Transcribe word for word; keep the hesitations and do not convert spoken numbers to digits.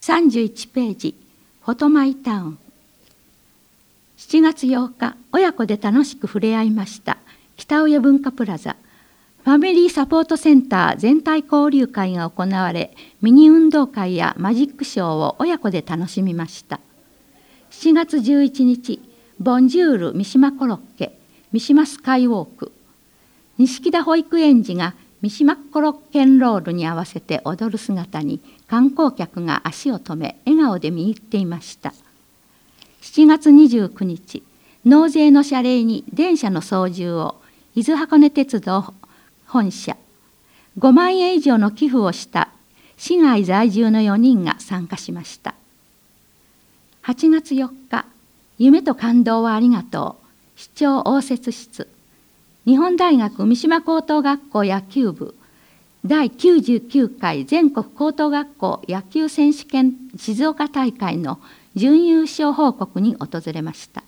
さんじゅういちページ、フォトマイタウン。しちがつようか、親子で楽しく触れ合いました北上文化プラザ。ファミリーサポートセンター全体交流会が行われ、ミニ運動会やマジックショーを親子で楽しみました。しちがつじゅういちにち、ボンジュール三島コロッケ、三島スカイウォーク。錦田保育園児が三島コロッケンロールに合わせて踊る姿に観光客が足を止め笑顔で見入っていました。しちがつにじゅうくにち、納税の謝礼に電車の操縦を伊豆箱根鉄道本社、ごまんえん以上の寄付をした市外在住のよにんが参加しました。はちがつよっか、夢と感動をありがとう、市長応接室。日本大学三島高等学校野球部だいきゅうじゅうきゅうかい全国高等学校野球選手権静岡大会の準優勝報告に訪れました。